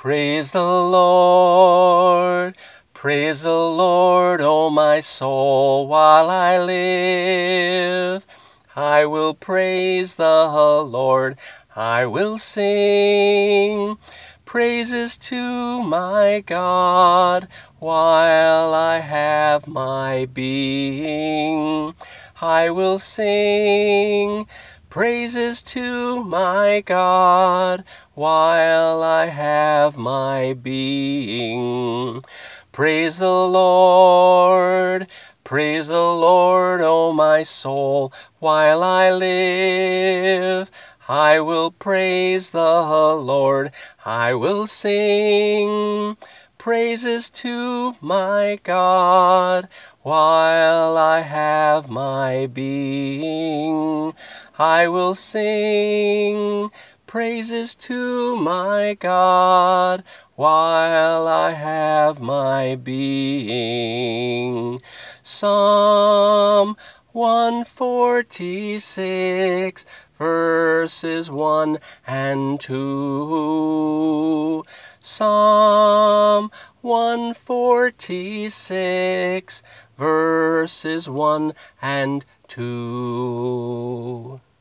Praise the Lord, praise the Lord, O my soul, while I live. I will praise the Lord, I will sing praises to my God while I have my being. I will sing praises to my God while I have my being. Praise the Lord, O my soul, while I live. I will praise the Lord, I will sing praises to my God while I have my being. I will sing praises to my God while I have my being. Psalm 146 verses 1 and 2. Psalm 146 verses 1 and 2.